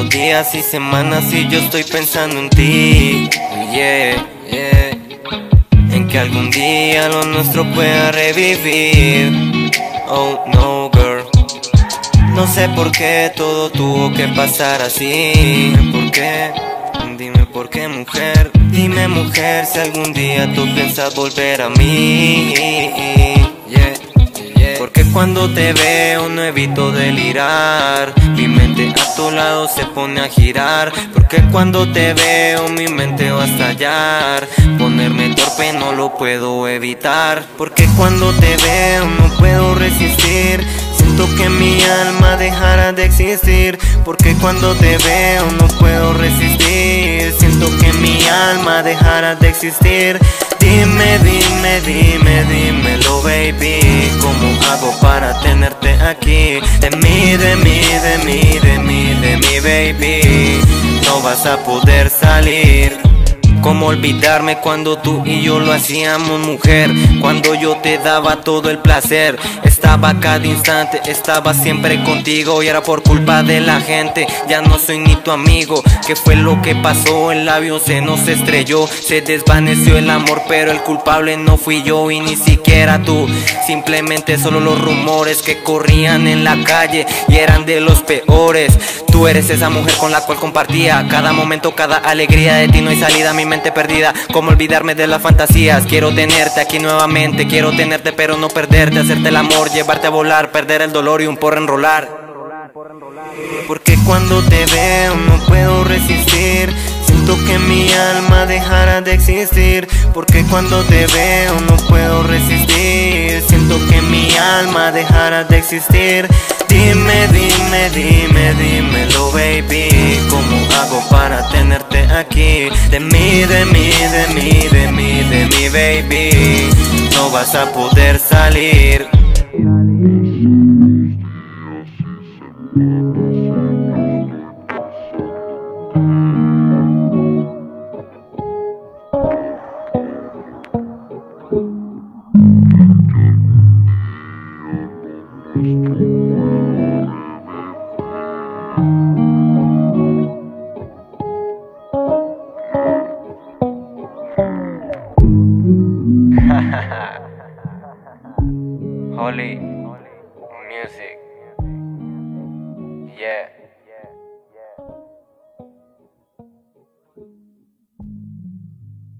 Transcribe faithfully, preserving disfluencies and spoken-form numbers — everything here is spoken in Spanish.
los días y semanas y yo estoy pensando en ti. Yeah, yeah. En que algún día lo nuestro pueda revivir. Oh no, girl. No sé por qué todo tuvo que pasar así. ¿Por qué? Dime por qué, mujer. Dime, mujer, si algún día tú piensas volver a mí. Yeah. Porque cuando te veo no evito delirar. Mi mente a tu lado se pone a girar. Porque cuando te veo mi mente va a estallar. Ponerme torpe no lo puedo evitar. Porque cuando te veo no puedo resistir. Siento que mi alma dejará de existir. Porque cuando te veo no puedo resistir. Siento que mi alma dejará de existir. Dime, dime, dime, dímelo, baby. ¿Cómo hago para tenerte aquí? De mí, de mí, de mí, de mí, de mí, baby. No vas a poder salir. ¿Cómo olvidarme cuando tú y yo lo hacíamos, mujer? Cuando yo te daba todo el placer. Estaba cada instante, estaba siempre contigo. Y era por culpa de la gente, ya no soy ni tu amigo. ¿Qué fue lo que pasó? El avión se nos estrelló. Se desvaneció el amor, pero el culpable no fui yo y ni siquiera tú. Simplemente solo los rumores que corrían en la calle y eran de los peores. Tú eres esa mujer con la cual compartía cada momento, cada alegría. De ti no hay salida, mi mente perdida. ¿Cómo olvidarme de las fantasías? Quiero tenerte aquí nuevamente. Quiero tenerte pero no perderte. Hacerte el amor, llevarte a volar, perder el dolor y un porro enrolar. Porque cuando te veo no puedo resistir. Siento que mi alma dejará de existir. Porque cuando te veo no puedo resistir. Siento que mi alma dejará de existir. Dime, dime, dime, dímelo, baby. ¿Cómo hago para tenerte aquí? De mí, de mí, de mí, de mí, de mí, baby. No vas a poder salir.